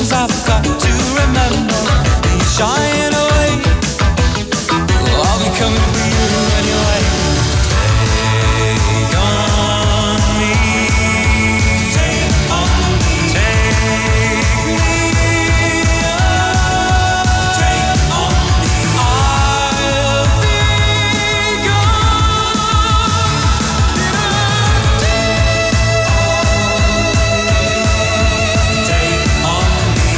things I've got to remember. You're shying away. I'll be coming for you anyway. Take on me. Take on me. Take me. Take on me. I'll be gone. Take on me.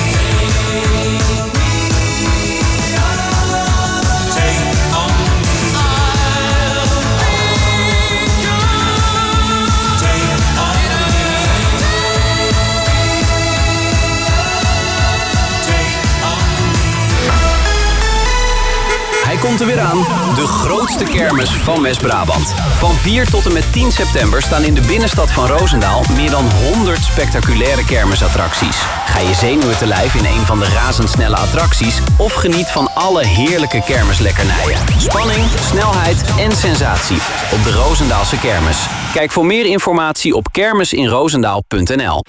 Hij komt er weer aan, de grootste kermis van West-Brabant. Van 4 tot en met 10 september staan in de binnenstad van Roosendaal meer dan 100 spectaculaire kermisattracties. Ga je zenuwen te lijf in een van de razendsnelle attracties of geniet van alle heerlijke kermislekkernijen. Spanning, snelheid en sensatie op de Roosendaalse kermis. Kijk voor meer informatie op kermisinroosendaal.nl.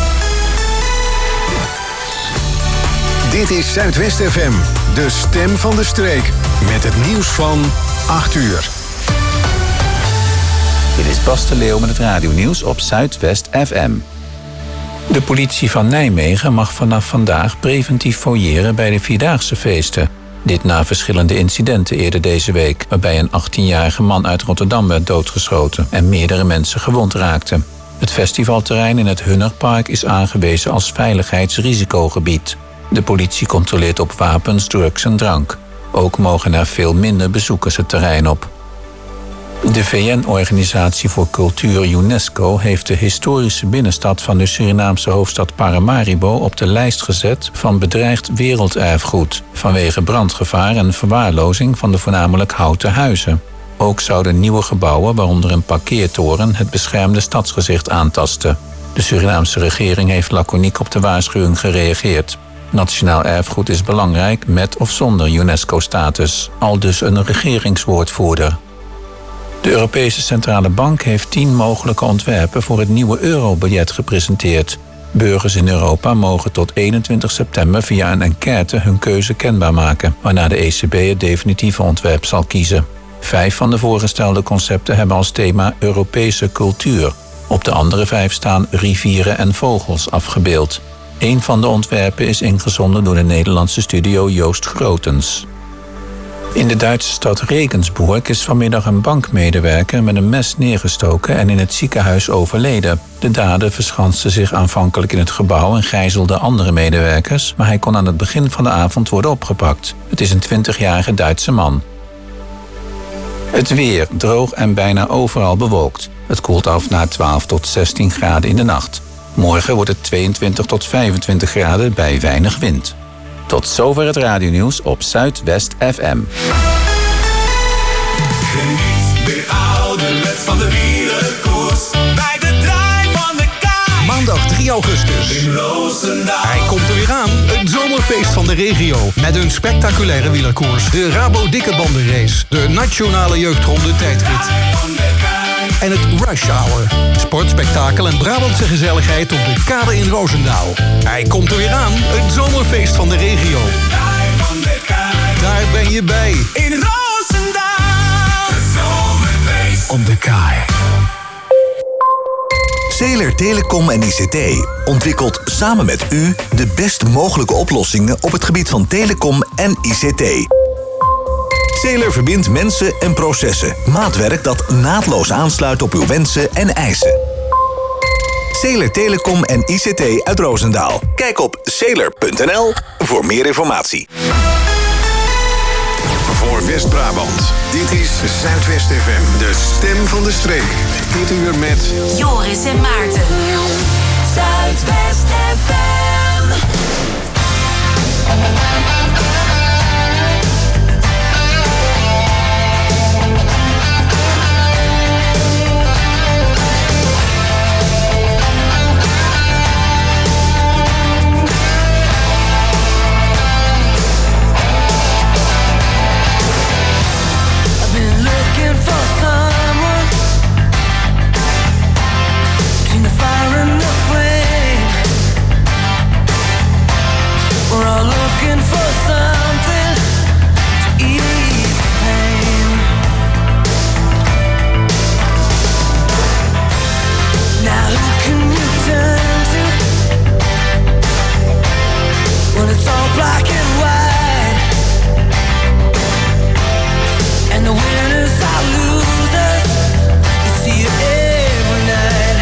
Dit is Zuidwest FM, de stem van de streek. Met het nieuws van 8 uur. Dit is Bas de Leeuw met het radionieuws op Zuidwest FM. De politie van Nijmegen mag vanaf vandaag preventief fouilleren bij de Vierdaagse feesten. Dit na verschillende incidenten eerder deze week, waarbij een 18-jarige man uit Rotterdam werd doodgeschoten en meerdere mensen gewond raakten. Het festivalterrein in het Hunnerpark is aangewezen als veiligheidsrisicogebied. De politie controleert op wapens, drugs en drank. Ook mogen er veel minder bezoekers het terrein op. De VN-organisatie voor Cultuur UNESCO heeft de historische binnenstad van de Surinaamse hoofdstad Paramaribo op de lijst gezet van bedreigd werelderfgoed vanwege brandgevaar en verwaarlozing van de voornamelijk houten huizen. Ook zouden nieuwe gebouwen, waaronder een parkeertoren, het beschermde stadsgezicht aantasten. De Surinaamse regering heeft laconiek op de waarschuwing gereageerd. Nationaal erfgoed is belangrijk met of zonder UNESCO-status, aldus een regeringswoordvoerder. De Europese Centrale Bank heeft 10 mogelijke ontwerpen voor het nieuwe eurobiljet gepresenteerd. Burgers in Europa mogen tot 21 september via een enquête hun keuze kenbaar maken, waarna de ECB het definitieve ontwerp zal kiezen. 5 van de voorgestelde concepten hebben als thema Europese cultuur. Op de andere 5 staan rivieren en vogels afgebeeld. Een van de ontwerpen is ingezonden door de Nederlandse studio Joost Grotens. In de Duitse stad Regensburg is vanmiddag een bankmedewerker met een mes neergestoken en in het ziekenhuis overleden. De dader verschanste zich aanvankelijk in het gebouw en gijzelde andere medewerkers, maar hij kon aan het begin van de avond worden opgepakt. Het is een 20-jarige Duitse man. Het weer, droog en bijna overal bewolkt. Het koelt af naar 12 tot 16 graden in de nacht. Morgen wordt het 22 tot 25 graden bij weinig wind. Tot zover het radionieuws op Zuidwest FM. Geniet weer ouderwets van de wielerkoers bij de draai van de kaai. Maandag 3 augustus. In Roosendaal. Hij komt er weer aan. Het zomerfeest van de regio. Met een spectaculaire wielerkoers. De Rabo Dikkerbandenrace. De Nationale Jeugdronde tijdrit. En het Rush Hour. Sport, spektakel en Brabantse gezelligheid op de kade in Roosendaal. Hij komt er weer aan. Het zomerfeest van de regio. Daar ben je bij. In Roosendaal. Het zomerfeest op de kaai. Zeeler Telecom en ICT ontwikkelt samen met u de best mogelijke oplossingen op het gebied van telecom en ICT. Zeeler verbindt mensen en processen. Maatwerk dat naadloos aansluit op uw wensen en eisen. Zeeler Telecom en ICT uit Roosendaal. Kijk op zeeler.nl voor meer informatie. Voor West-Brabant. Dit is Zuidwest FM, de stem van de streek. Dit uur met Joris en Maarten. Zuidwest FM. Between the fire and the flame, looking for something to ease the pain. Now who can you turn to when it's all black and white, and the winners are losers? You see it every night.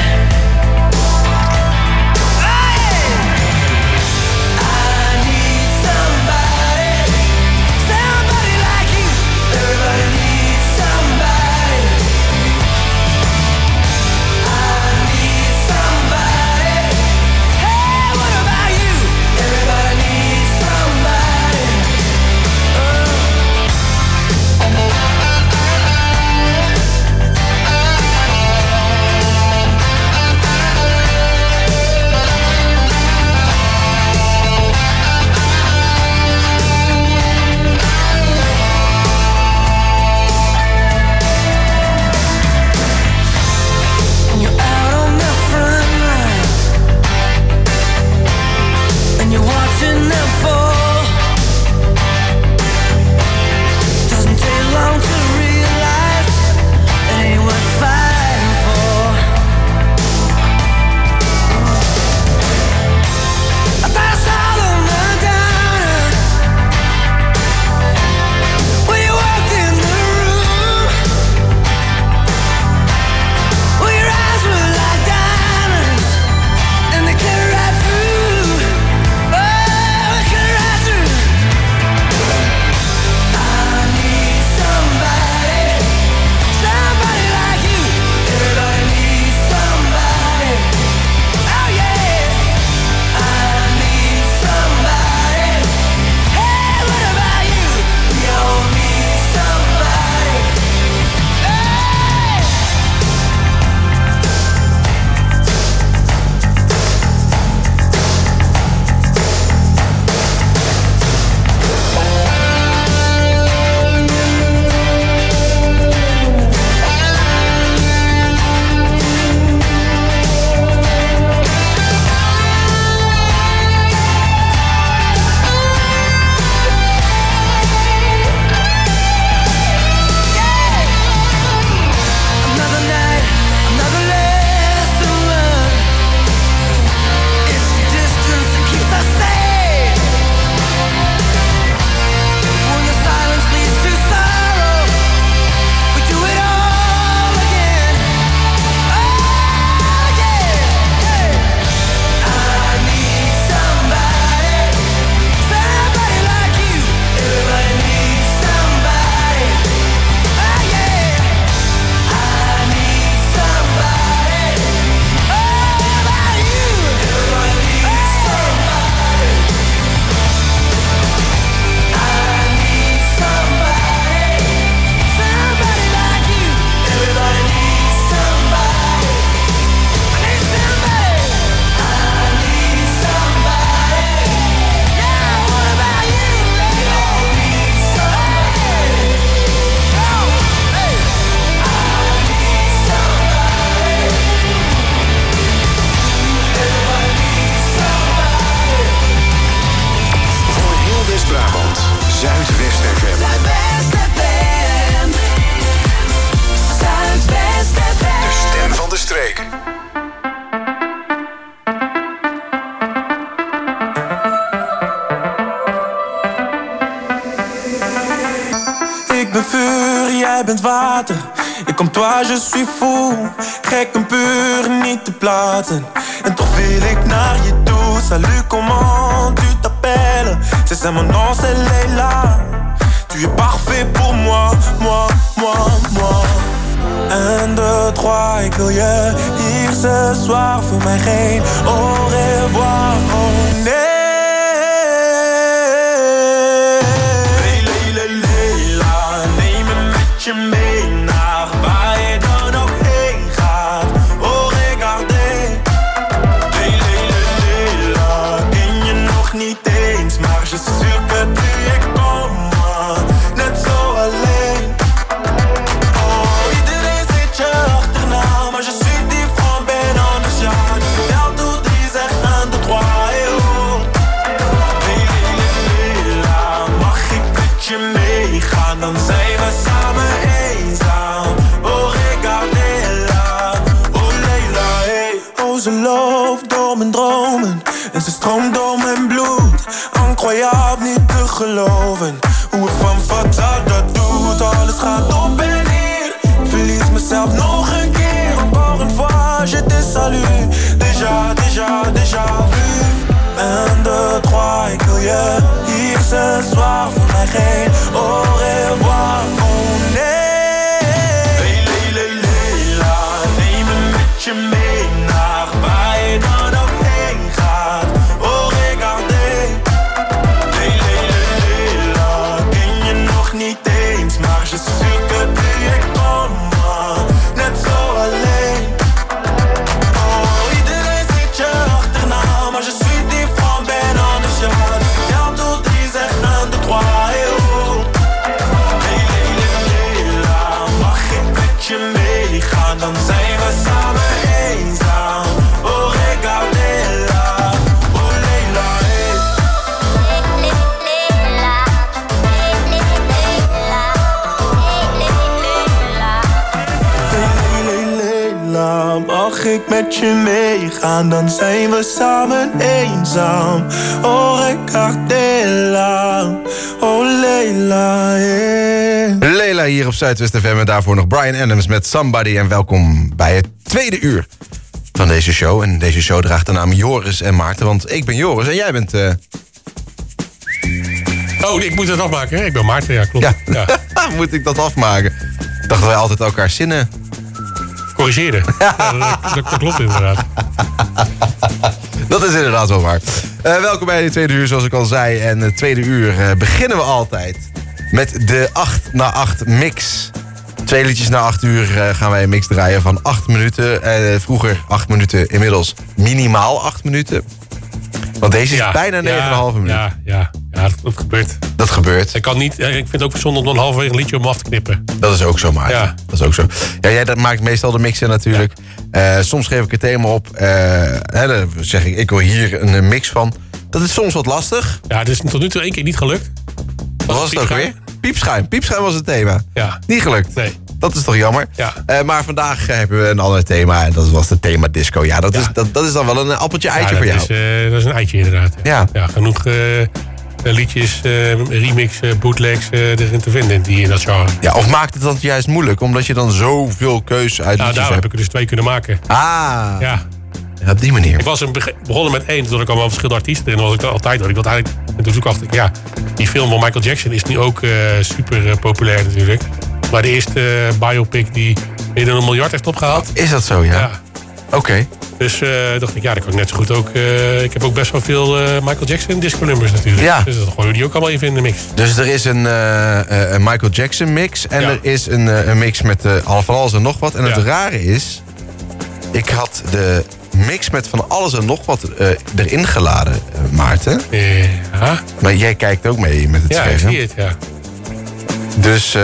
Et comme toi je suis fou, gek en puur niet te plaatsen. En toch wil ik naar je toe. Salut, comment tu t'appelles? C'est ça mon nom, c'est Leila. Tu es parfait pour moi, moi, moi, moi. 1, 2, 3, ik wil je hier ce soir. Voor mij geen au revoir, oh nee. Je mee naar waar je dan ook heen gaat. Oh, regardez. Leila, ken je nog niet eens, maar je suis sûr que tu es comme moi. Net zo alleen. Oh, iedereen zit je achterna, maar je suis différent, ben anders, ja. Je vertelt hoe die zegt 1, 2, 3, oh. dan zijn we samen eenzaam. Oh, regardez-la, oh Leila, hey. Oh, ze loopt door mijn dromen en ze stroomt door mijn bloed. Incroyable, niet te geloven hoe het van Fatal dat doet. Alles gaat op en neer, verlies mezelf nog een keer. Encore une fois, je te salue. Déjà vu. 1, 2, 3, ik wil je hier ce soir. Voor mij geen au revoir, oh nee. Leila, neem me met je mee naar waar je dan ook heen gaat. Oh, regardez. Leila, ken je nog niet eens, maar je suis que tu es comme moi. Net zo alleen. Oh, iedereen zit je achterna, maar je suis différent, ben anders, ja. Dus ik tel tot 3, zeg 1, 2, 3, hey, oh. Leila, mag ik met je meegaan, dan zijn we samen eenzaam. Oh, regardez-la, oh Leila, hey. Leila, mag ik met je meegaan, dan zijn we samen eenzaam. Oh, regardez-la, oh Leila, hey. Leila hier op Zuidwest FM en daarvoor nog Bryan Adams met Somebody. En welkom bij het tweede uur van deze show. En deze show draagt de naam Joris en Maarten, want ik ben Joris en jij bent... Oh, ik moet het afmaken, hè? Ik ben Maarten, ja, klopt. Ja. Ja. Moet ik dat afmaken? Ik dacht dat wij altijd elkaar zinnen... Corrigeerde. Ja, dat klopt inderdaad. Dat is inderdaad wel waar. Welkom bij de tweede uur, zoals ik al zei. En het tweede uur beginnen we altijd met de 8 na 8 mix. 2 liedjes na 8 uur gaan wij een mix draaien van 8 minuten. Vroeger 8 minuten, inmiddels minimaal 8 minuten. Want deze is bijna 9,5 minuten. Ja, dat gebeurt. Dat gebeurt. Ik vind het ook bijzonder om dan halverwege een liedje om af te knippen. Dat is ook zo, Maarten. Ja. Dat is ook zo. Ja, jij dat maakt meestal de mixen natuurlijk. Ja. Soms geef ik het thema op. Dan zeg ik wil hier een mix van. Dat is soms wat lastig. Ja, het is tot nu toe 1 keer niet gelukt. Wat was het ook weer? Piepschuim. Piepschuim was het thema. Ja. Niet gelukt. Nee. Dat is toch jammer. Ja. Maar vandaag hebben we een ander thema. En dat was het thema disco. Ja, dat is dan wel een appeltje-eitje voor jou. Dat is een eitje inderdaad. Ja. Genoeg liedjes, remix, bootlegs erin te vinden in dat genre. Ja, of maakt het dan juist moeilijk? Omdat je dan zoveel keus uit liedjes daar hebt. heb ik er dus 2 kunnen maken. Ah. Ja. Ja, op die manier. Ik was begonnen met 1, toen er kwamen verschillende artiesten erin. Dat was ik altijd door. Ik wilde eigenlijk, en toen dacht ik, die film van Michael Jackson is nu ook super populair natuurlijk. Maar de eerste biopic die meer dan 1 miljard heeft opgehaald. Is dat zo, ja? Oké. Dus dacht ik, dan kan ik net zo goed ook... ik heb ook best wel veel Michael Jackson disco nummers natuurlijk. Ja. Dus dat gooien we die ook allemaal even in de mix. Dus er is een Michael Jackson mix. En er is een mix met van alles en nog wat. En het rare is... Ik had de mix met van alles en nog wat erin geladen, Maarten. Ja. Maar jij kijkt ook mee met het scherm. Ja, ik zie het, ja. Dus,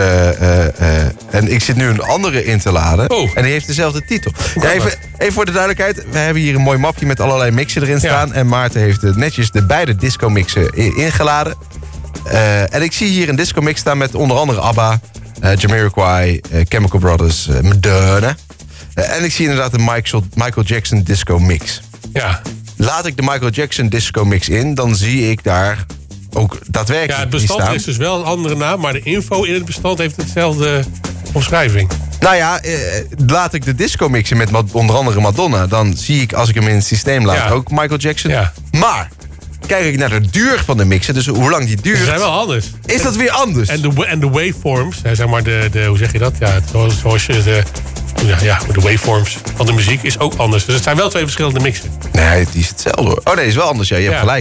en ik zit nu een andere in te laden. Oh. En die heeft dezelfde titel. Ja, even voor de duidelijkheid. We hebben hier een mooi mapje met allerlei mixen erin staan. En Maarten heeft netjes de beide disco mixen ingeladen. En ik zie hier een disco mix staan met onder andere ABBA, Jamiroquai, Chemical Brothers, Madonna. En ik zie inderdaad een Michael Jackson disco mix. Ja. Laat ik de Michael Jackson disco mix in, dan zie ik daar ook daadwerkelijk Ja, het bestand staan. is dus wel een andere naam, maar de info in het bestand heeft hetzelfde omschrijving. Nou ja, laat ik de disco mixen met onder andere Madonna, dan zie ik als ik hem in het systeem laat ook Michael Jackson. Ja. Maar kijk ik naar de duur van de mixen, dus hoe lang die duurt. Ze zijn wel anders. Is dat weer anders? En de waveforms, zeg maar hoe zeg je dat? Ja, zoals je de waveforms van de muziek is ook anders. Dus het zijn wel 2 verschillende mixen. Nee, die is hetzelfde hoor. Oh nee, is wel anders. Ja, je hebt gelijk.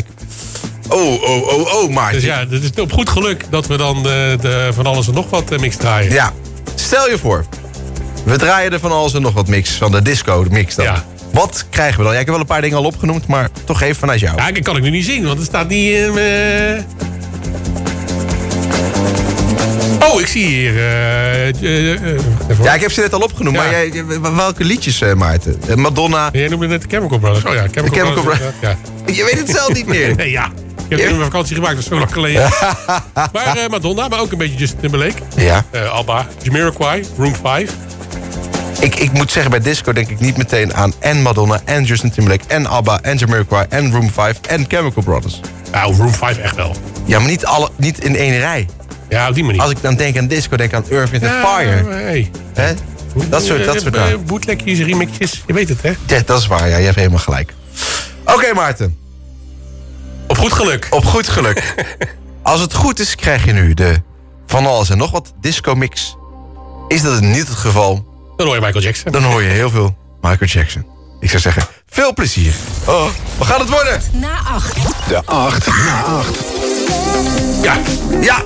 Oh, Maarten. Dus het is op goed geluk dat we dan de van alles en nog wat mix draaien. Ja, stel je voor. We draaien er van alles en nog wat mix, van de disco mix dan. Ja. Wat krijgen we dan? Ja, ik heb wel een paar dingen al opgenoemd, maar toch even vanuit jou. Ja, dat kan ik nu niet zien, want het staat niet in... Oh, ik zie hier... ja, ik heb ze net al opgenoemd, maar welke liedjes, Maarten? Madonna... Jij noemde net de Chemical Brothers. Oh ja, Chemical Brothers. Ja. Je weet het zelf niet meer. Nee, ja. Je hebt in mijn vakantie gemaakt, dat is zo lang geleden. Maar Madonna, maar ook een beetje Justin Timberlake. Ja. ABBA, Jamiroquai, Room 5. Ik moet zeggen, bij disco denk ik niet meteen aan en Madonna en Justin Timberlake en ABBA en Jamiroquai en Room 5 en Chemical Brothers. Nou, Room 5 echt wel. Ja, maar niet in één rij. Ja, op die manier. Als ik dan denk aan disco, denk ik aan Earth, Wind & Fire. Hey. Hè? Dat soort bootlegjes, remixjes, je weet het, hè? Ja, dat is waar, ja. Je hebt helemaal gelijk. Oké, Maarten. Op goed geluk. Op goed geluk. Als het goed is, krijg je nu de van alles en nog wat disco mix. Is dat niet het geval? Dan hoor je Michael Jackson. Dan hoor je heel veel Michael Jackson. Ik zou zeggen, veel plezier. Oh, wat gaat het worden? Na 8. De 8 na 8. Ja, ja.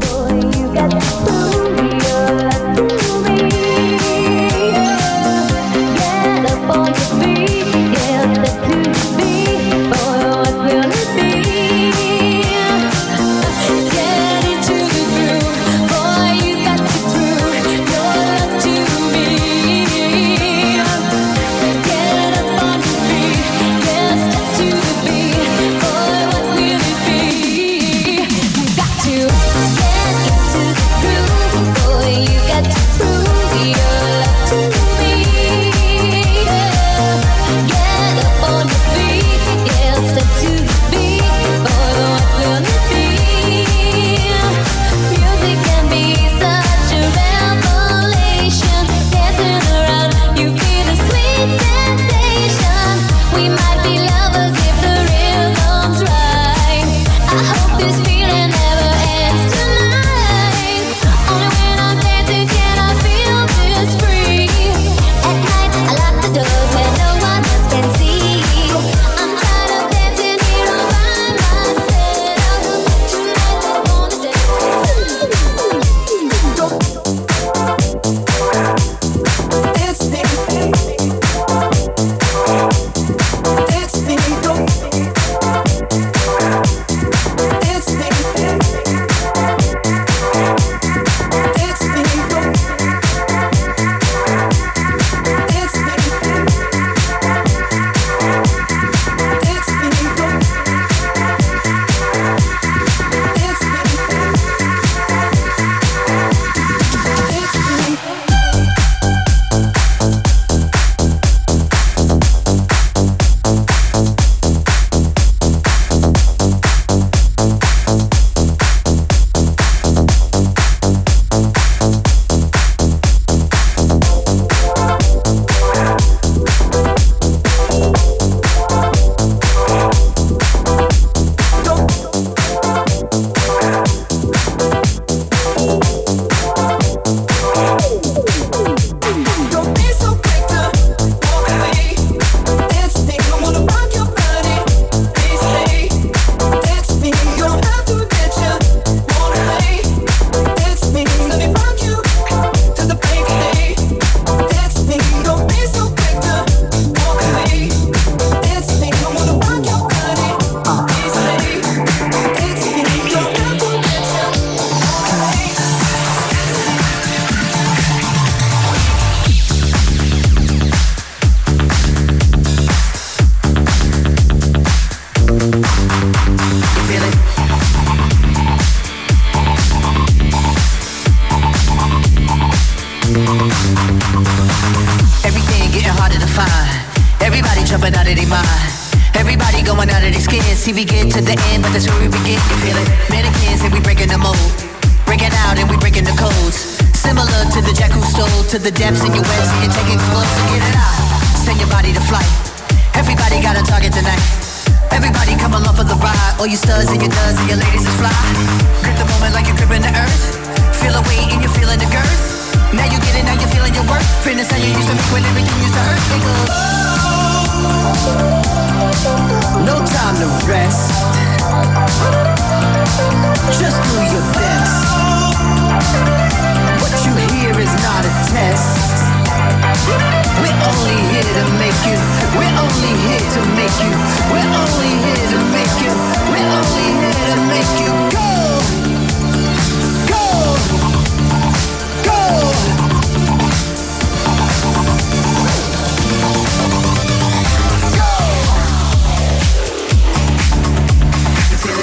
jumping out of their mind. Everybody going out of their skin. See, we get to the end, but that's where we begin. You feel it? Mannequins and we breaking the mold. Breaking out and we breaking the codes. Similar to the jack who stole to the depths in your web, so you're taking close to get it out. Send your body to flight. Everybody got a target tonight. Everybody come along for the ride. All you studs and your duds and your ladies is fly. Grip the moment like you're gripping the earth. Feel a weight and you're feeling the girth. Now you get it, now you're feeling your worth. Fitness how you used to make when everything used to hurt. They go, no time to rest. Just do your best. What you hear is not a test. We're only here to make you. We're only here to make you. We're only here to make you. We're only here to make you go. Go. Go. Go.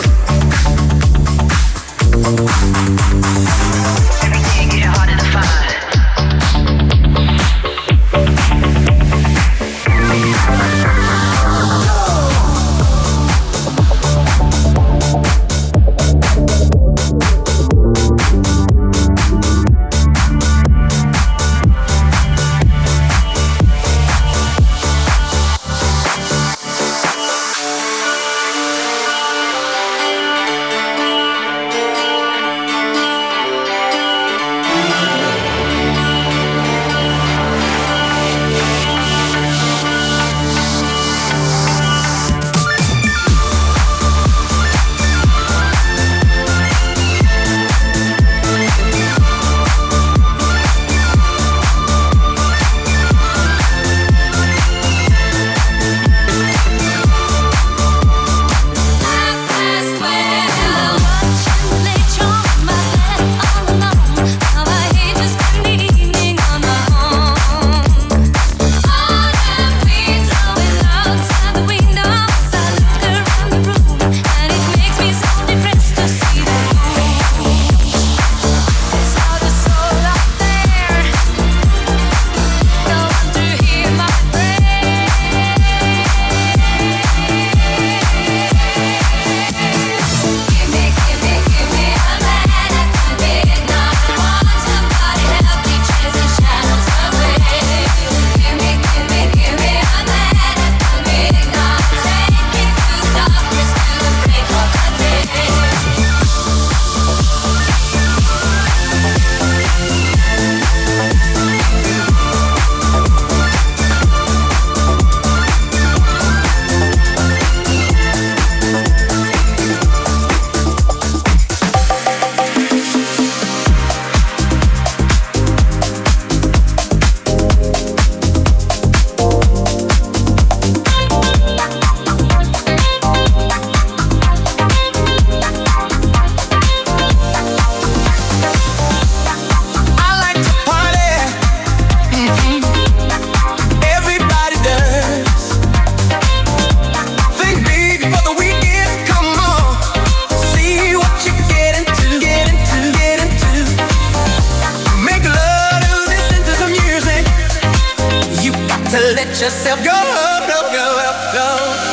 yourself. Go up, go up, go.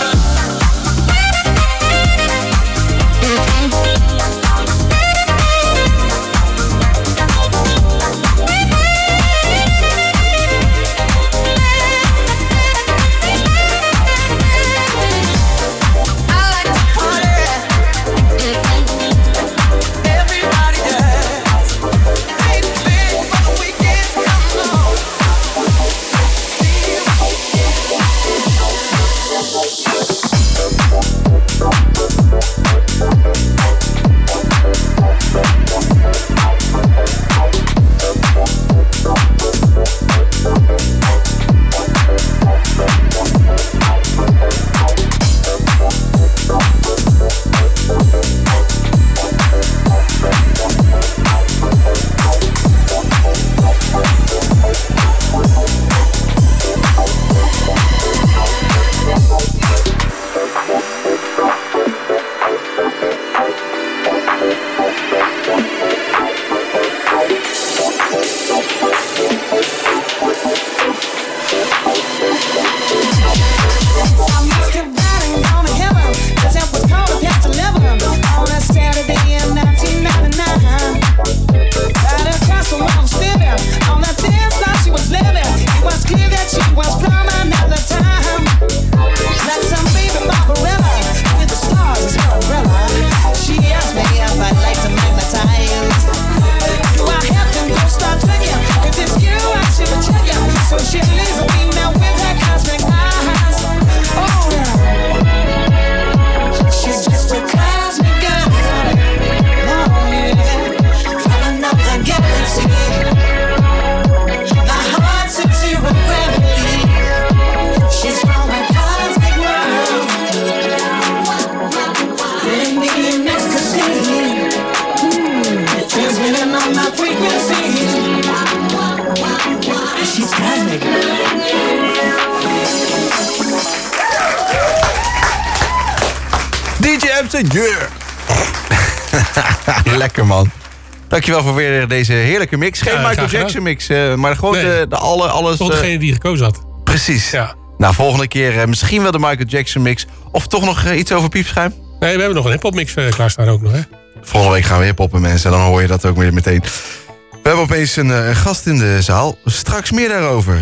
Lekker, man. Dankjewel voor weer deze heerlijke mix. Geen Michael Jackson mix, maar gewoon alles... Tot degene die gekozen had. Precies. Ja. Nou, volgende keer misschien wel de Michael Jackson mix. Of toch nog iets over piepschuim? Nee, we hebben nog een hip-hop mix klaarstaan ook nog, hè? Volgende week gaan we hip-hoppen, mensen. Dan hoor je dat ook weer meteen. We hebben opeens een gast in de zaal. Straks meer daarover.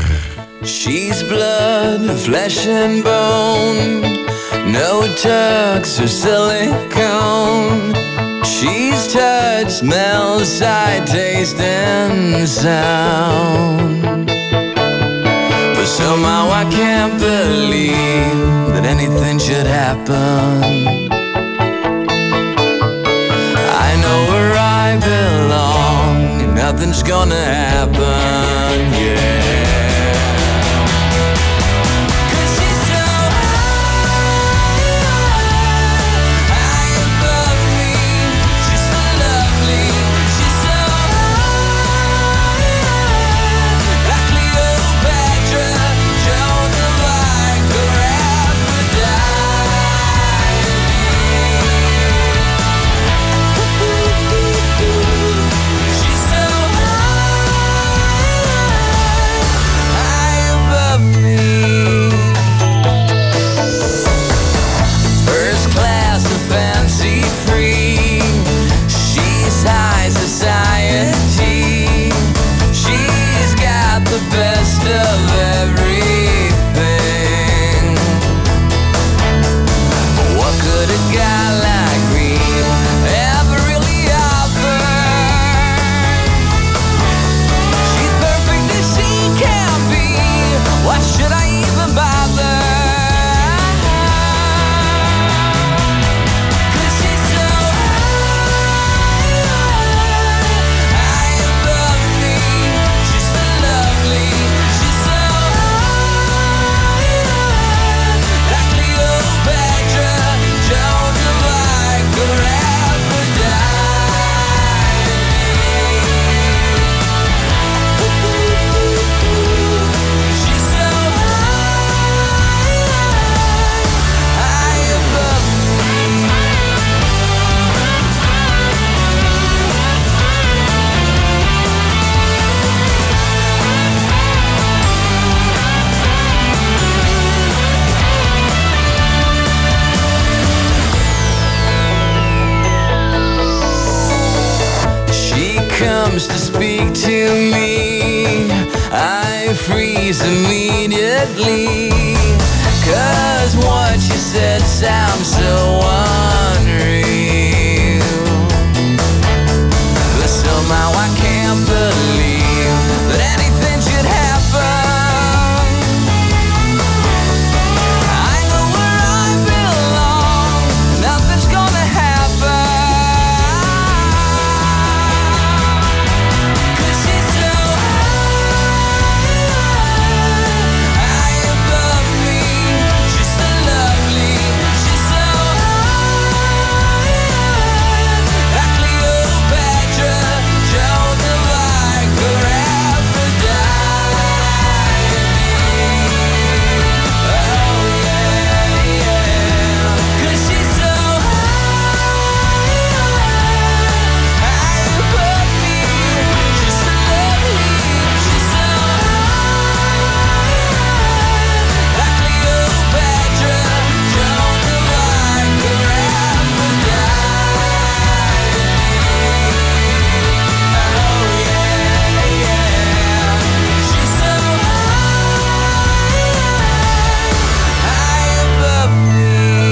She's blood, flesh and bone. No tucks or silicone. She's touch, smell, sight, taste, and sound. But somehow I can't believe that anything should happen. I know where I belong, and nothing's gonna happen, yeah. comes to speak to me, I freeze immediately. 'Cause what you said sounds so unreal. But somehow I can't believe that anything should happen. I know where I belong, nothing's gonna happen. 'Cause she's so high above me. She's so lovely, she's so high. Like Cleopatra, Joan of Arc, or Aphrodite. Oh yeah, yeah. 'Cause she's so high above me. She's so lovely, she's so high. Like Cleopatra, Joan of Arc, or Aphrodite. Oh yeah, yeah. She's so high above me.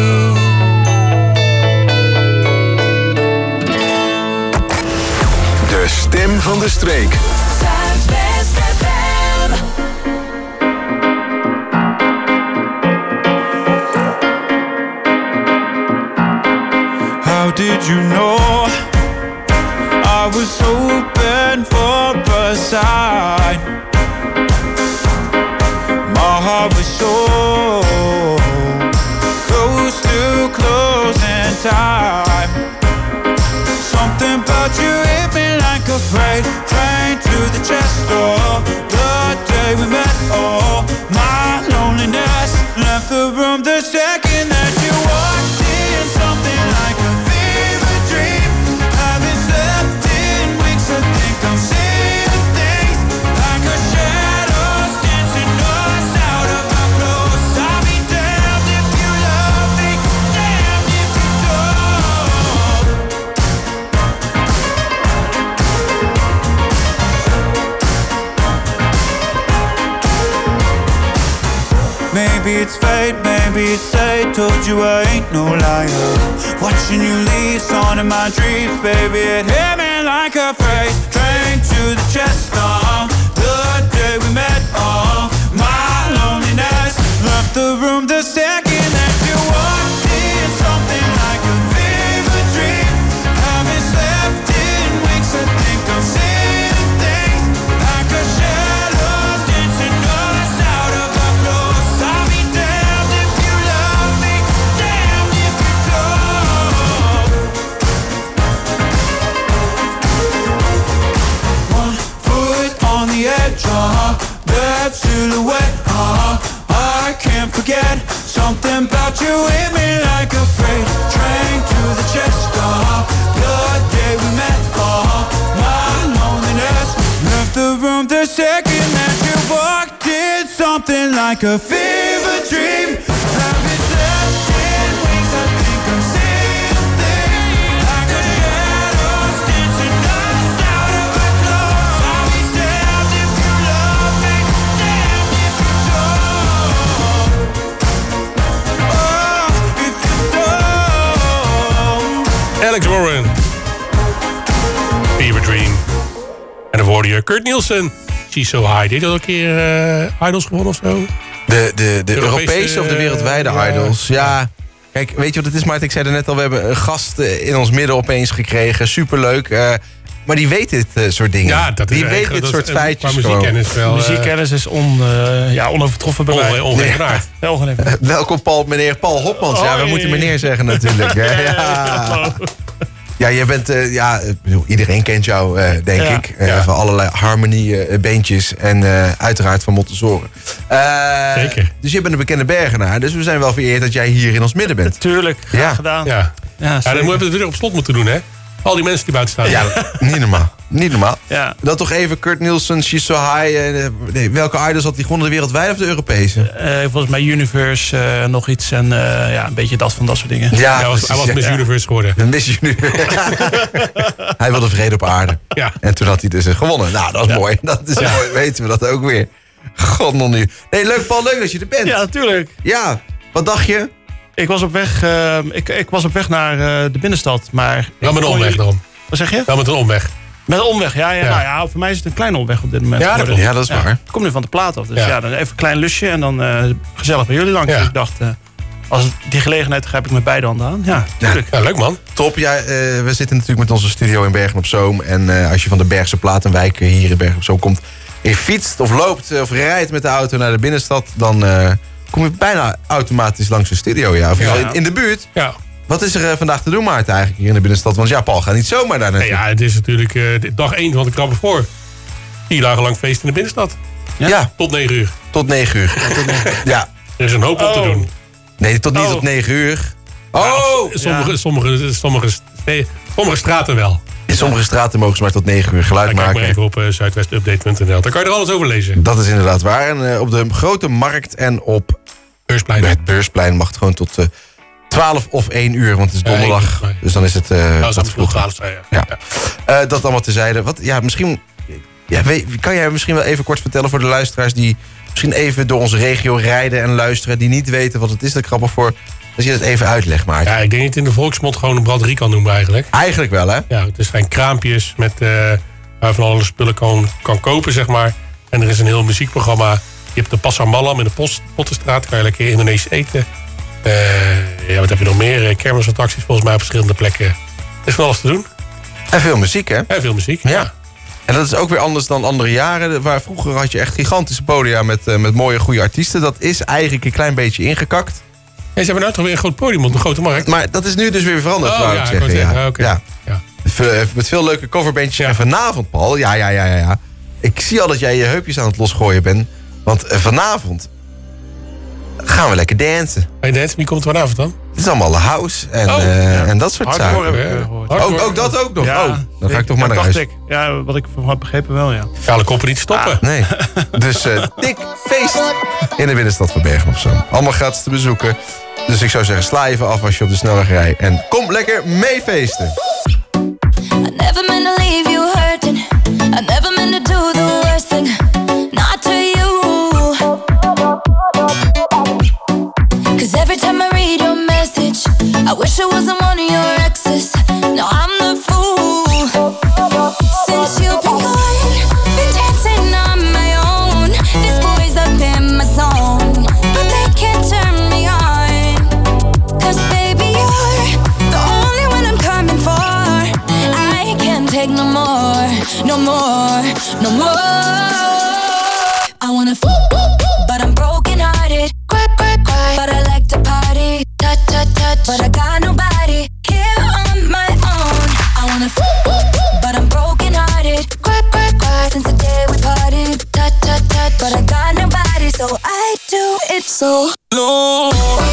De stem van de streek. Zuidwest FM. How did you know I was open for a sign? My heart was so close to closing time. Something about you hit me like a freight train to the chest door. The day we met, oh, my loneliness left the room the second that you walked in. Something like a fever dream. Haven't slept in weeks, I think I'm seeing things like a shadows dancing us out of our clothes. I'll be damned if you love me, damned if you don't. Maybe it's fate, maybe it's fate. Told you I ain't no liar. Watching you leave, on in my dreams, baby, it hit me like a freight train to the chest. The day we met, my loneliness left the room the second that you walked in. Something like a fever dream. Haven't slept in weeks, I think I'm seeing things like a shadow dancing us out of our clothes. I'll be damned if you love me, damned if you don't. One foot on the edge, that silhouette, I can't forget. Something about you hit me like a freight train to the chest. The day we met, my loneliness left the room the second that you walked in. Something like a fever dream. Haven't slept in weeks, I think I'm seeing things like a shadows dancing us out of our clothes. I'll be damned if you love me, damned if you don't. Oh, if you don't. Alex Warren. Fever Dream. En dan hoorde je Kurt Nielsen. She's So High. Deed dat al een keer Idols gewonnen of zo? De Europese of de wereldwijde Idols. Ja. Kijk, weet je wat het is, Maarten? Ik zei er net al, we hebben een gast in ons midden opeens gekregen. Superleuk. Maar die weet dit soort dingen. Ja, dat is die weet dit soort feitjes. Maar muziekkennis wel. Muziekkennis is onovertroffen bij mij. Ongevenaard. Welkom meneer Paul Hopmans. Ja, we moeten meneer zeggen natuurlijk. Ja. Ja, jij bent, iedereen kent jou, denk ik. Van allerlei harmoniebeentjes en uiteraard van Montessori. Zeker. Dus je bent een bekende Bergenaar. Dus we zijn wel vereerd dat jij hier in ons midden bent. Tuurlijk, graag gedaan. Ja, dan hebben we het weer op slot moeten doen, hè? Al die mensen die buiten staan. Ja, niet normaal. Niet normaal. Ja. Dan toch even Kurt Nielsen, She's So High. Welke idols had hij gewonnen? De wereldwijd of de Europese? Volgens mij Universe, nog iets. En een beetje dat soort dingen. Ja, hij was Miss Universe geworden. Miss Universe. Hij wilde vrede op aarde. Ja. En toen had hij dus gewonnen. Nou, dat is mooi. Dat is mooi. Weten we dat ook weer. God, nog nu. Nee, leuk Paul, leuk dat je er bent. Ja, natuurlijk. Ja, wat dacht je? Ik was op weg, ik was op weg naar de binnenstad, maar... Wel met een omweg dan. Wat zeg je? Wel met een omweg. Met een omweg, ja. Nou ja, voor mij is het een kleine omweg op dit moment. Ja, dat is waar. Ik kom nu van de plaat af, dus dan even een klein lusje en dan gezellig bij jullie langs. Ja. Dus ik dacht, als die gelegenheid grijp ik met beide handen aan. Ja, natuurlijk. Ja, leuk man. Top. Ja, we zitten natuurlijk met onze studio in Bergen op Zoom. En als je van de Bergse Platenwijk hier in Bergen op Zoom komt... en je fietst of loopt of rijdt met de auto naar de binnenstad... dan kom je bijna automatisch langs de studio. Ja. Of in de buurt. Ja. Wat is er vandaag te doen, Maarten, eigenlijk hier in de binnenstad? Want ja, Paul gaat niet zomaar daar naartoe. Ja, het is natuurlijk dag 1 van de Krabben voor. 4 dagen lang feest in de binnenstad. Ja. Tot 9 uur. Tot 9 uur. Ja. Er is een hoop op te doen. Nee, niet tot 9 uur. Sommige straten wel. In sommige straten mogen ze maar tot 9 uur geluid maken. Kijk maar even op zuidwestupdate.nl. Daar kan je er alles over lezen. Dat is inderdaad waar. En op de Grote Markt en op het Beursplein mag het gewoon tot 12 of 1 uur. Want het is donderdag. Dus dan is het wat vroeger. 12, ja. Dat allemaal terzijde. Misschien kan jij misschien wel even kort vertellen voor de luisteraars... die misschien even door onze regio rijden en luisteren... die niet weten wat het is, dat Krabben voor... dat je dat even uitlegt, Maarten. Ja, ik denk dat je het in de volksmond gewoon een braderie kan noemen eigenlijk. Eigenlijk wel, hè? Ja, het zijn kraampjes met, waar je van alle spullen kan kopen, zeg maar. En er is een heel muziekprogramma. Je hebt de Pasar Malam in de Pottenstraat. Kan je lekker Indonesisch eten. Wat heb je nog meer? Kermisattracties volgens mij op verschillende plekken. Er is van alles te doen. En veel muziek, hè? En veel muziek, ja. En dat is ook weer anders dan andere jaren. Waar vroeger had je echt gigantische podia met mooie, goede artiesten. Dat is eigenlijk een klein beetje ingekakt. Ja, ze hebben nou toch weer een groot podium op de Grote Markt. Maar dat is nu dus weer veranderd, wou ik zeggen. Ja. Met veel leuke coverbandjes. Ja. En vanavond, Paul, ja. Ik zie al dat jij je heupjes aan het losgooien bent. Want vanavond gaan we lekker dansen. Ga je dansen? Wie komt er vanavond dan? Het is allemaal house en dat soort zaken. Ook dat ook nog? Ja, dan ga ik toch maar naar huis. Ja, wat ik had begrepen wel, ja. Ga de koppen niet stoppen. Nee. Dus dik feest in de binnenstad van Bergen op Zoom. Allemaal gratis te bezoeken. Dus ik zou zeggen, sla even af als je op de snelweg rijdt. En kom lekker mee feesten. I never meant to leave you hurting. I never meant to do the worst thing. Not to you. 'Cause every time I read your message, I wish I wasn't one of your exes. No, I'm the fool. Since you've been gone, been dancing on my own. This boy's up in my zone, but they can't turn me on. 'Cause baby, you're the only one I'm coming for. I can't take no more, no more, no more. I wanna but I'm broken hearted. But I like to party, touch. But I got nobody here on my own. I wanna but I'm broken hearted. Since the day we parted, touch. But I got nobody, so I do it so low.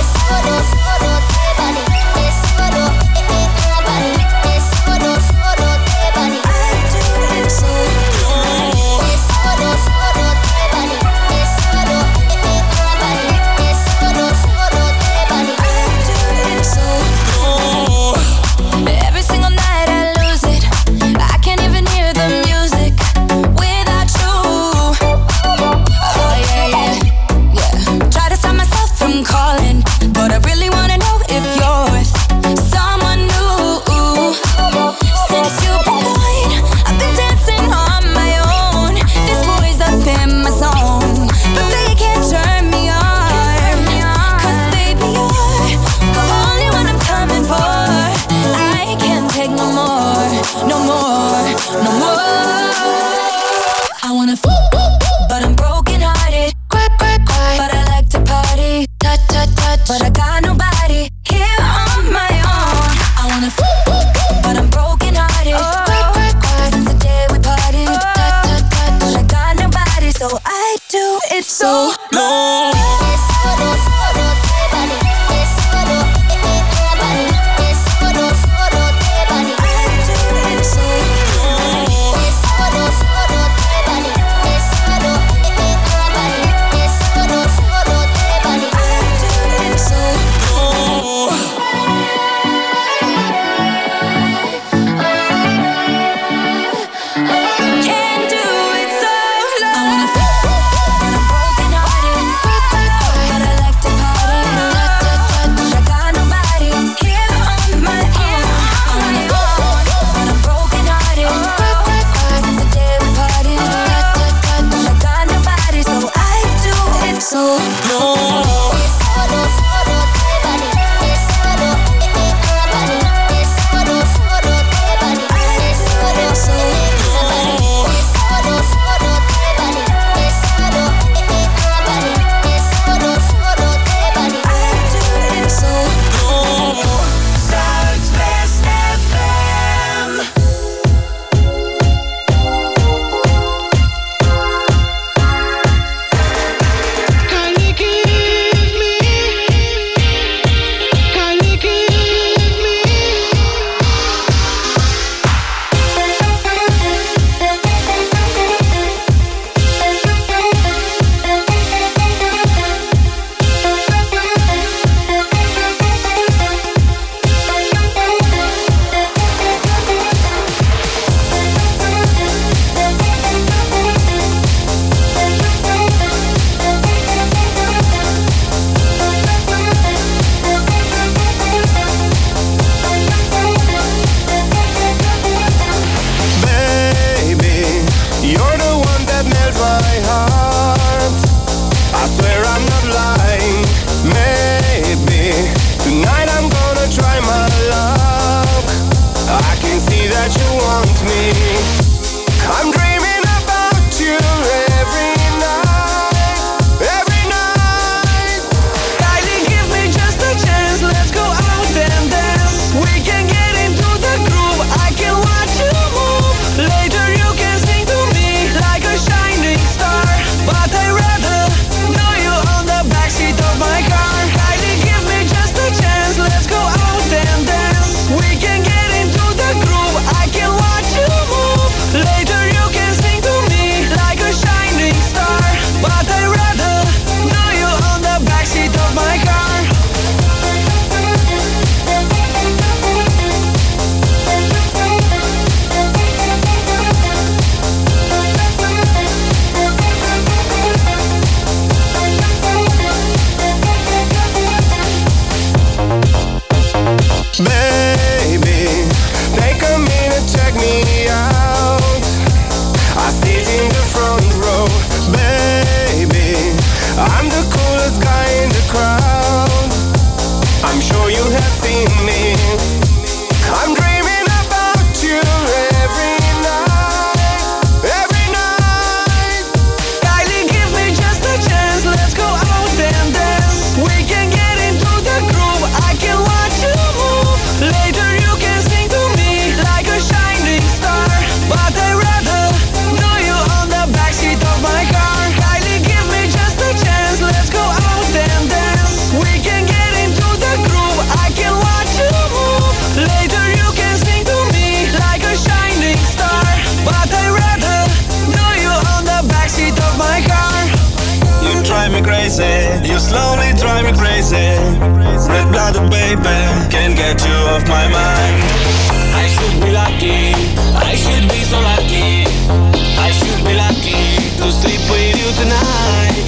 But I got nobody here on my own. I wanna but I'm broken hearted. Since the day we parted, but I got nobody, so I do it so low. that you want me. I'm dreaming about you every night, every night. Kylie, give me just a chance, let's go out and dance. We can get into the groove, I can watch you move. Later you can sing to me like a shining star, but I'd rather know you on the backseat of my car. Kylie, give me just a chance, let's go out and dance. We can get into the groove, I can watch you move. Later you can sing to me like a shining star, but I'd rather know you on the backseat of my car. Baby, take a minute, check me out. I sit in the front row. Baby, I'm the coolest guy in the crowd. I'm sure you have seen me. I'm dreaming about you every night, every night. Kylie, give me just a chance, let's go out and dance. We can get into the groove, I can watch you move. Later you can sing to me like a shining star, but I'd rather know you on the backseat of my car. Kylie, give me just a chance, let's go out and dance. We can get into the groove, I can watch you move. Later you can sing to me like a shining star, but I'd rather know you on the backseat of my car. You drive me crazy, you slowly drive me crazy. Red-blooded baby, can't get you off my mind. I should be lucky, I should be so lucky. I should be lucky to sleep with you tonight.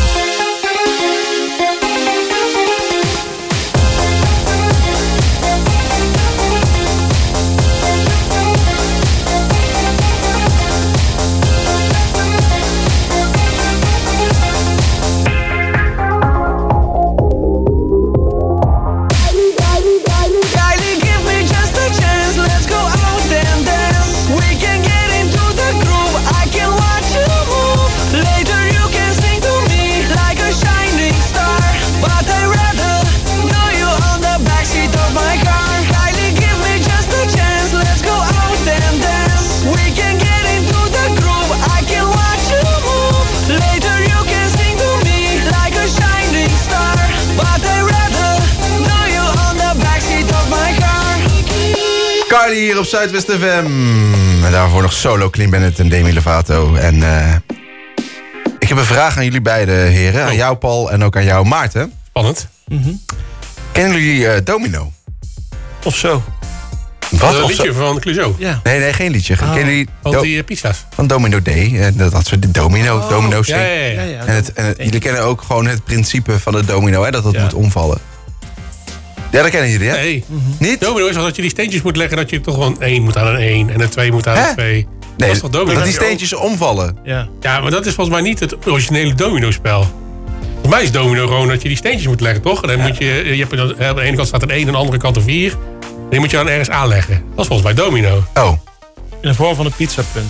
Kylie, give me just a chance, let's go out and dance. We can get into the groove, I can watch you move. Later you can sing to me like a shining star, but I'd rather know you on the backseat of my car. Kylie, give me just a chance, let's go out and dance. We can get into the groove, I can watch you move. Later you can sing to me like a shining star, but I'd rather know you on the backseat of my car. Kylie hier op Zuidwest FM. En daarvoor nog solo Clean Bennett en Demi Lovato. En ik heb een vraag aan jullie beiden heren. Aan jou Paul en ook aan jou Maarten. Spannend. Kennen jullie Domino? Of zo. Wat? Een Of liedje zo? van Clouseau. Ja. Nee, geen liedje. Kennen jullie Van die pizza's. van Domino Day? Dat soort domino stick. Ja. En jullie kennen ook gewoon het principe van het domino, hè, dat het moet omvallen. Ja, dat kennen jullie, hè? Nee. Niet? Domino is al dat je die steentjes moet leggen, dat je toch gewoon 1 moet aan een 1 en een 2 moet aan een 2. Nee, dat is toch domino? dat die steentjes omvallen. Ja, maar dat is volgens mij niet het originele domino-spel. Volgens mij is domino gewoon dat je die steentjes moet leggen, toch? En dan moet je hebt aan de ene kant staat er 1 en aan de andere kant er 4. En die moet je dan ergens aanleggen. Dat is volgens mij domino. Oh. In de vorm van een pizzapunt.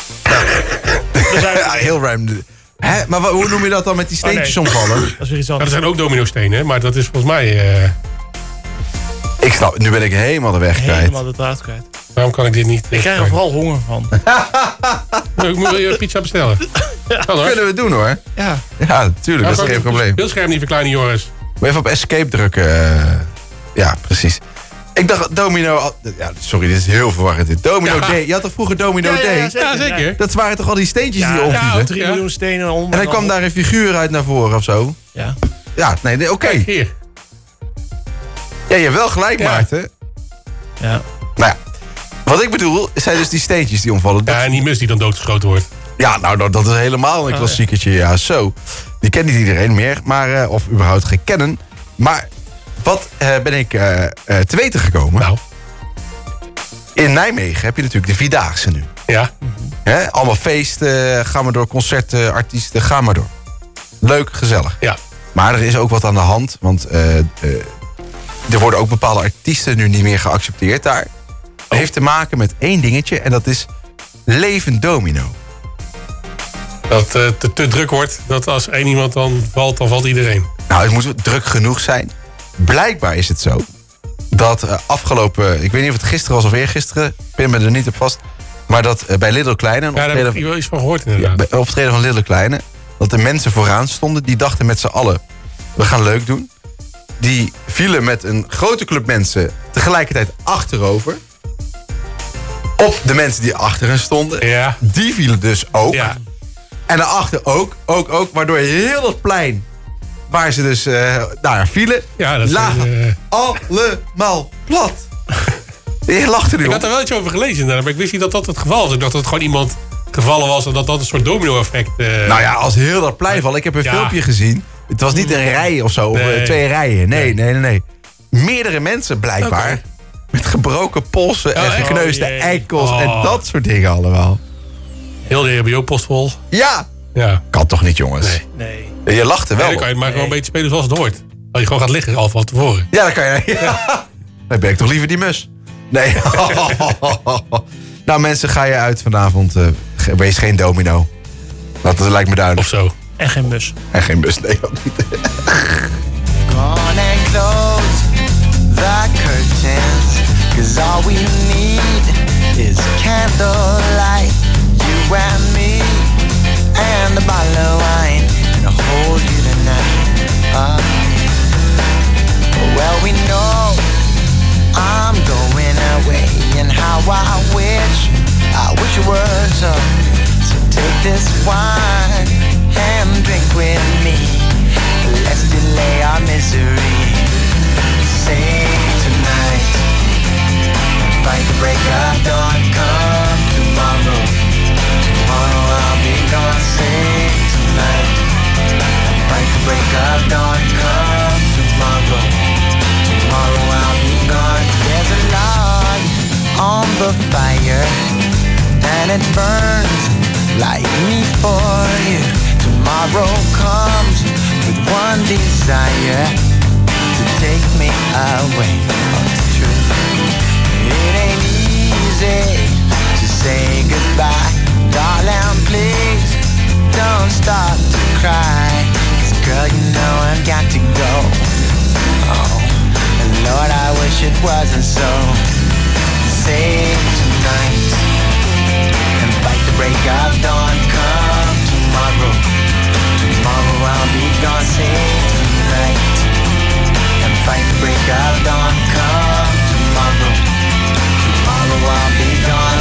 Ja, heel ruim. Hè? Maar hoe noem je dat dan met die steentjes omvallen? Dat is weer iets Ja, anders. er zijn ook domino-stenen, maar dat is volgens mij... Ik snap, nu ben ik helemaal de weg kwijt. Helemaal de draad kwijt. Waarom kan ik dit niet... Ik krijg er vooral honger van. Ik moet je pizza bestellen. Kan, hoor. Kunnen we doen, hoor. Ja. Ja, natuurlijk, dat is geen probleem. Beeldscherm niet verkleinen, Joris. Moet je even op escape drukken. Ja, precies. Ik dacht Domino... Ja, sorry, dit is heel verwarrend. Dit. Domino Day. Je had toch vroeger Domino Day? Ja, zeker. Dat waren toch al die steentjes die Ja, omvielen? 3 miljoen stenen om. En dan kwam daar een figuur uit naar voren of zo. Ja. Ja, nee, oké. Kijk, hier. Ja, je hebt wel gelijk, Maarten. Ja. Nou ja, wat ik bedoel, zijn dus die steentjes die omvallen. Ja, en die mus die dan doodgeschoten wordt. Ja, nou, dat is helemaal een klassiekertje. Ja, zo. Die kent niet iedereen meer, maar, of überhaupt geen kennen. Maar wat ben ik te weten gekomen? Nou. In Nijmegen heb je natuurlijk de Vierdaagse nu. Ja. Hè? Allemaal feesten, ga maar door, concerten, artiesten, ga maar door. Leuk, gezellig. Ja. Maar er is ook wat aan de hand, want er worden ook bepaalde artiesten nu niet meer geaccepteerd daar. heeft te maken met één dingetje. En dat is levend domino. Dat het te druk wordt. Dat als één iemand dan valt iedereen. Nou, het moet druk genoeg zijn. Blijkbaar is het zo dat afgelopen... Ik weet niet of het gisteren was of eergisteren. Ik pin me er niet op vast. Maar dat bij Little Kleine... Ja, daar heb ik wel iets van gehoord inderdaad. Bij optreden van Little Kleine... dat de mensen vooraan stonden. Die dachten met z'n allen... we gaan leuk doen. Die vielen met een grote club mensen... tegelijkertijd achterover. Op de mensen die achter hen stonden. Ja. Die vielen dus ook. Ja. En daarachter ook. Waardoor heel het plein... waar ze dus daar vielen... lagen allemaal plat. Je lachte nu Ik had er wel iets over gelezen inderdaad, maar ik wist niet dat dat het geval was. Ik dacht dat het gewoon iemand gevallen was en dat dat een soort domino-effect... Nou ja, als heel dat plein valt. Ik heb een filmpje gezien. Het was niet een rij of zo, of 2 rijen. Nee. Meerdere mensen blijkbaar. Okay. Met gebroken polsen en gekneusde eikels en dat soort dingen allemaal. Heel de EHBO-post vol. Ja! Kan toch niet, jongens? Nee. Je lachte wel. Nee, dan kan je het maar gewoon een beetje spelen zoals het hoort. Als je gewoon gaat liggen al van tevoren. Ja, dan kan je. Ja. Dan ben ik toch liever die mus. Nee. Nou mensen, ga je uit vanavond. Wees geen domino. Dat lijkt me duidelijk. Of zo. En geen bus. En geen bus, nee, ook niet. Gone and close the curtains, 'cause all we need is candlelight. You and me and a bottle of wine, and I'll hold you tonight. Well, we know I'm going away, and how I wish it were so. So take this wine and drink with me. Let's delay our misery. Sing tonight, fight the break of dawn. Come tomorrow, I'll be gone. Sing tonight, fight the break of dawn. Come tomorrow, I'll be gone. There's a log on the fire, and it burns like me for you. Tomorrow comes with one desire, to take me away. Oh, it's true. It ain't easy to say goodbye. Darling, please don't start to cry, 'cause girl, you know I've got to go. Oh, and Lord, I wish it wasn't so. Save tonight and fight the break of dawn. Come tomorrow, I'll be gone. Save tonight and fight the break of dawn. Come tomorrow, I'll be gone.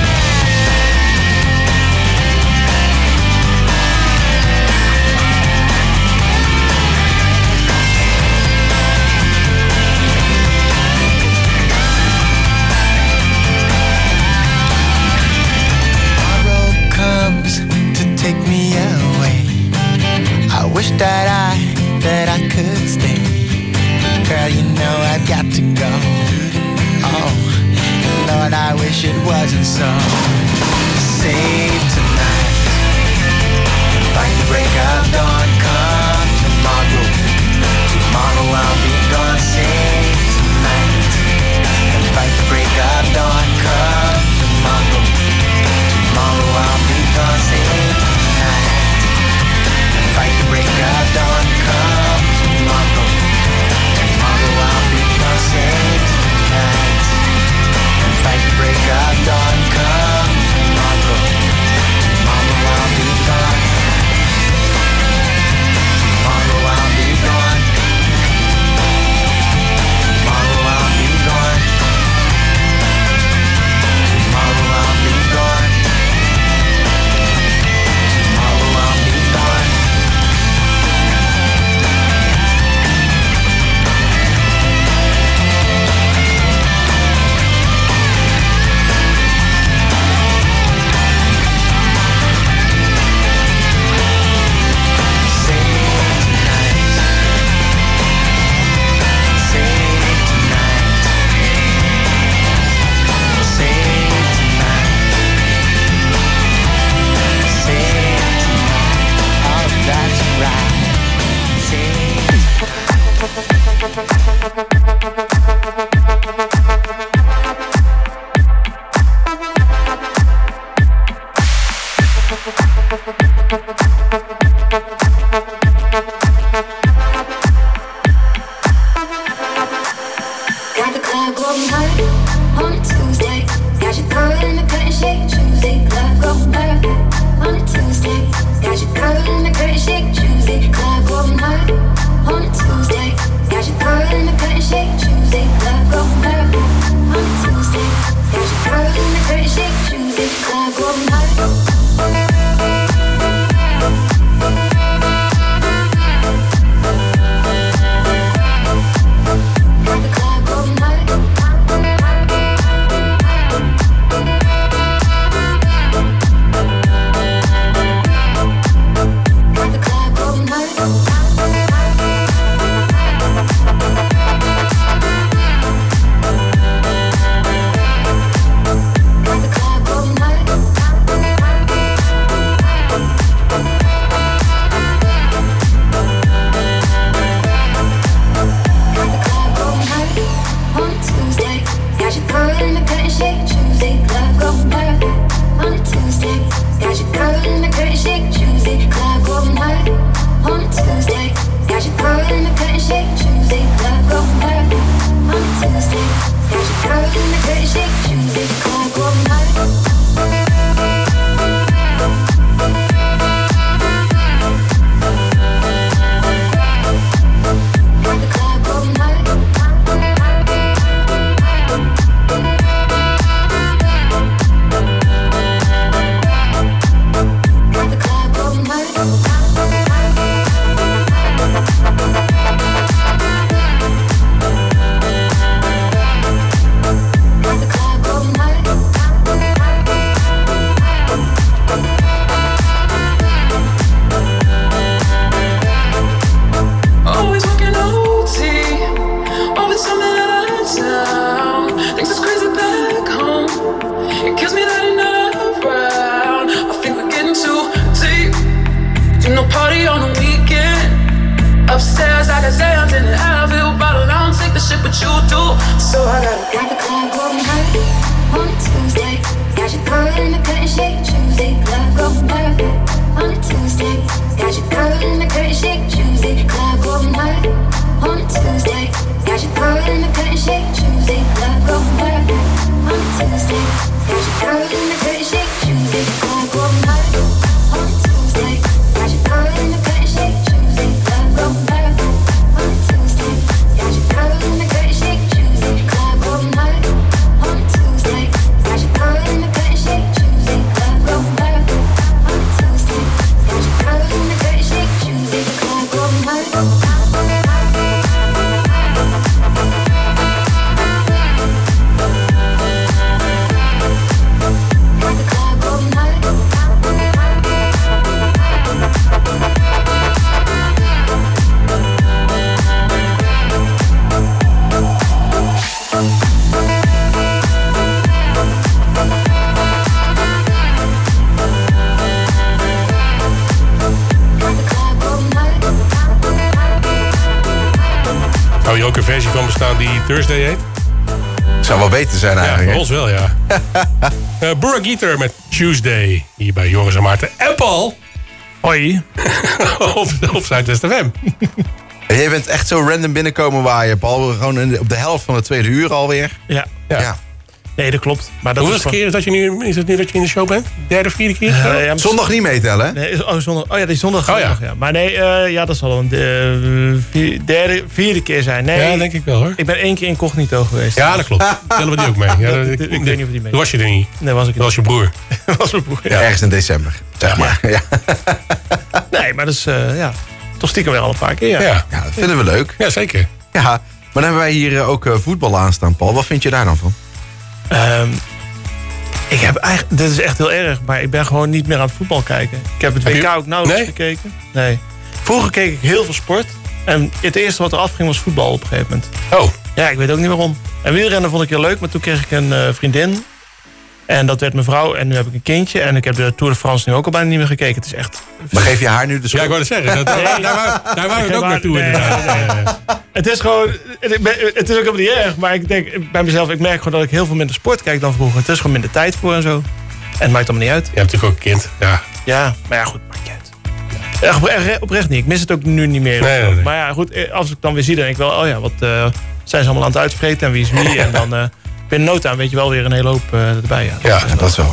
Take me away. I wish that I could stay. Girl, you know I've got to go. Oh, Lord, I wish it wasn't so. Save tonight, fight the break of dawn. Come tomorrow, I'll be gone. Save tonight and fight the break of dawn. Come tomorrow, I'll be gone. Save fight the break of dawn. Come tomorrow, I'll be gone. Save tonight and fight the break of dawn. Come tomorrow, I'll be gone. Tomorrow I'll be gone. shake, Tuesday, club going night. On a Tuesday, got your girl in the curtain shake, Tuesday, club going night. On a Tuesday, got your girl in the curtain shake, Tuesday, club going night. On a Tuesday, got your girl in the curtain shake, Tuesday, club going night. Versie van bestaan die Thursday heet? Zou wel beter zijn eigenlijk. Ja, voor ons wel, ja. Burra Gieter met Tuesday. Hier bij Joris en Maarten. En Paul. Hoi. op Zuidwest FM. En jij bent echt zo random binnenkomen waaien, Paul. Gewoon op de helft van het tweede uur alweer. Ja. Nee, dat klopt. Maar dat hoeveel keer is het nu dat je in de show bent? Derde of vierde keer? Zondag niet meetellen, hè? Nee, zondag. Oh ja, die zondag. Oh ja. Ja. Maar nee, dat zal een vierde keer zijn. Nee, ja, denk ik wel hoor. Ik ben 1 keer incognito geweest. Ja, dat klopt. Tellen we die ook mee. Ja, ik weet niet of die mee. Toen was je er niet. Nee, was ik niet. Dat was je broer. Dat was mijn broer. Ja. Ergens in december, zeg maar. Ja. Nee, maar dat is toch stiekem wel al een paar keer. Ja, dat vinden we leuk. Ja, zeker. Ja, maar dan hebben wij hier ook voetbal aanstaan, Paul. Wat vind je daar dan van? Ik heb eigenlijk, dit is echt heel erg, maar ik ben gewoon niet meer aan het voetbal kijken. Ik heb het WK ook nauwelijks gekeken. Nee. Vroeger keek ik heel veel sport. En het eerste wat er afging was voetbal op een gegeven moment. Oh. Ja, ik weet ook niet waarom. En wielrennen vond ik heel leuk, maar toen kreeg ik een vriendin. En dat werd mijn vrouw. En nu heb ik een kindje. En ik heb de Tour de France nu ook al bijna niet meer gekeken. Het is echt... Maar geef je haar nu de schuld? Ja, ik wou het zeggen. Daar wou ik ook naartoe inderdaad. Het is gewoon... Het is ook helemaal niet erg. Maar ik denk bij mezelf... Ik merk gewoon dat ik heel veel minder sport kijk dan vroeger. Het is gewoon minder tijd voor en zo. En het maakt allemaal niet uit. Je hebt natuurlijk ook een kind. Ja. Ja, maar ja, goed. Maakt niet uit. Oprecht niet. Ik mis het ook nu niet meer. Nee. Maar ja, goed. Als ik dan weer zie, dan denk ik wel... Oh ja, wat zijn ze allemaal aan het uitvreten en wie is wie? En dan... binnen no time weet je wel weer een hele hoop erbij. Ja, dat is wel waar.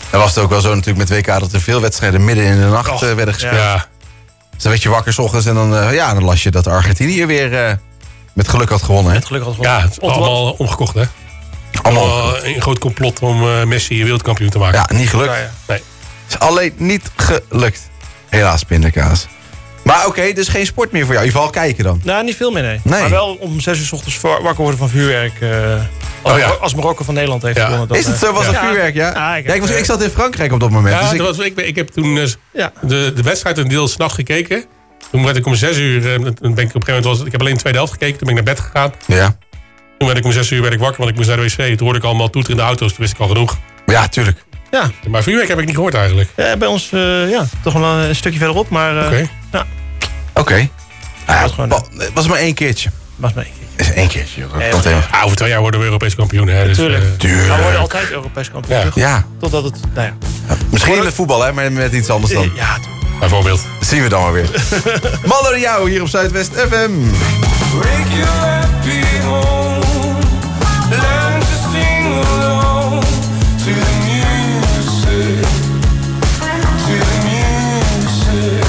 Dan was het ook wel zo natuurlijk met WK dat er veel wedstrijden midden in de nacht werden gespeeld. Ja. Dus dan werd je wakker 's ochtends en dan las je dat Argentinië weer met geluk had gewonnen. Hè? Ja, het is allemaal omgekocht, hè? Allemaal een groot complot om Messi wereldkampioen te maken. Ja, niet gelukt. Ja. Nee. Is alleen niet gelukt. Helaas, pindakaas. Maar oké, dus geen sport meer voor jou. In ieder geval kijken dan. Nou, niet veel meer, nee. Maar wel om 6 uur 's ochtends wakker worden van vuurwerk. Als Marokko van Nederland heeft gewonnen. Is het zo? Was dat vuurwerk, ja? Ik zat in Frankrijk op dat moment. Ja, dus ik heb toen de wedstrijd een deel 's nachts gekeken. Toen werd ik om 6 uur, ben ik op een gegeven moment ik heb alleen de tweede helft gekeken. Toen ben ik naar bed gegaan. Ja. Toen werd ik om 6 uur wakker, want ik moest naar de wc. Toen hoorde ik allemaal toeter in de auto's, toen wist ik al genoeg. Ja, tuurlijk. Ja. Maar vuurwerk heb ik niet gehoord eigenlijk. Ja, bij ons toch wel een stukje verderop, maar... Oké. Het was maar één keertje. Was maar één keertje. Is één keertje. Over 2 jaar worden we Europees kampioen. Hè, Tuurlijk. We worden altijd Europees kampioen. Ja. Totdat het... Misschien in het voetbal, hè, maar met iets anders dan. Ja, bijvoorbeeld. Dat zien we dan maar weer. Mannen door jou hier op Zuidwest FM. Break your happy home. Learn to sing along to the music. To the music.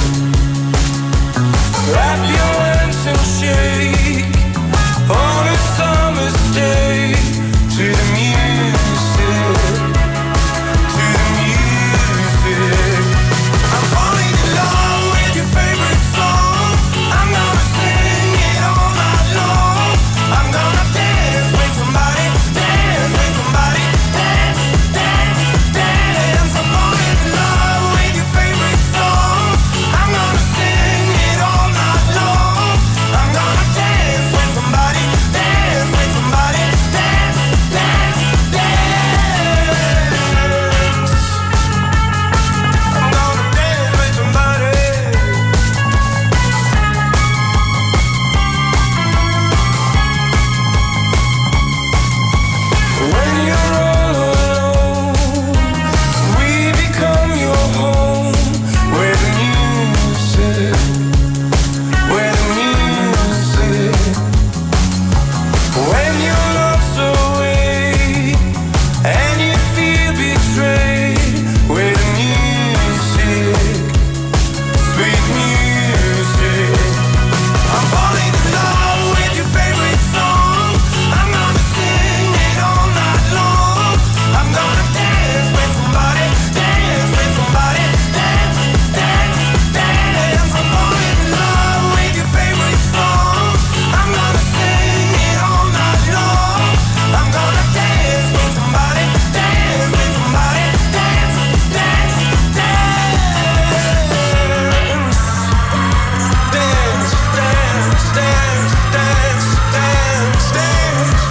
Clap your hands and shake on a summer's day. To the music. To the music. I'm falling in love with your favorite song. I'm gonna sing it all night long. I'm gonna dance with somebody, dance with somebody, dance, dance, dance. I'm falling in love with your favorite song. I'm gonna sing it all night long. I'm gonna dance with somebody, dance with somebody, dance, dance, dance. I'm gonna dance with somebody. When you're all alone, we become your home. Where the music, where the music. When your love's away and you feel betrayed, where the music, sweet music. I'm falling in love with your favorite song. I'm gonna sing it all night long. I'm gonna dance with somebody, dance with somebody, dance, dance, dance. I'm falling in love with your favorite song. I'm gonna sing it all night long. I'm gonna dance with somebody, dance with somebody, dance, dance, dance. Dance, dance, dance, dance, dance,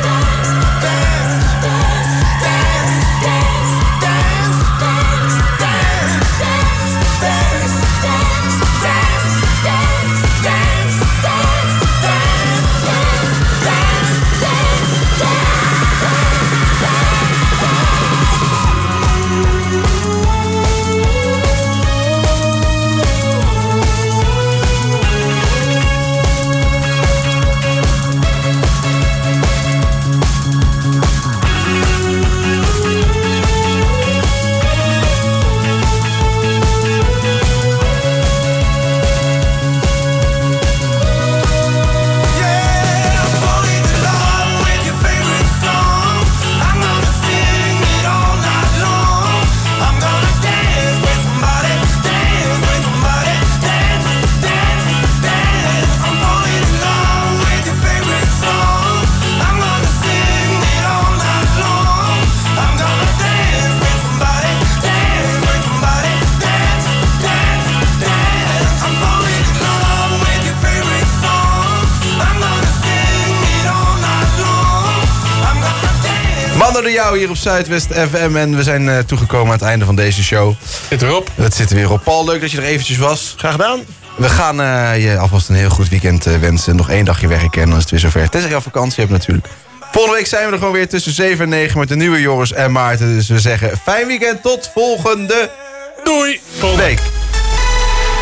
Mannen door jou hier op Zuidwest FM. En we zijn toegekomen aan het einde van deze show. Zit erop. Het zit er weer op. Paul, leuk dat je er eventjes was. Graag gedaan. We gaan je alvast een heel goed weekend wensen. Nog 1 dagje werken en dan is het weer zover. Tenzij je al vakantie hebt natuurlijk. Volgende week zijn we er gewoon weer tussen 7 en 9 met de nieuwe Joris en Maarten. Dus we zeggen fijn weekend. Tot volgende Doei. week.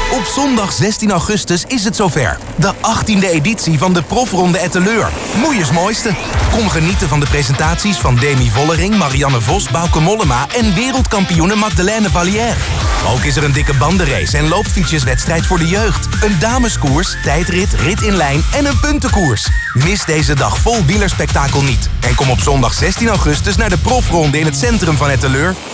Op zondag 16 augustus is het zover. De 18e editie van de Profronde Etteleur. Moeiers mooiste. Kom genieten van de presentaties van Demi Vollering, Marianne Vos, Bauke Mollema en wereldkampioene Magdalene Vallière. Ook is er een dikke bandenrace en loopfietsjeswedstrijd voor de jeugd. Een dameskoers, tijdrit, rit in lijn en een puntenkoers. Mis deze dag vol wielerspektakel niet. En kom op zondag 16 augustus naar de Profronde in het centrum van Etteleur.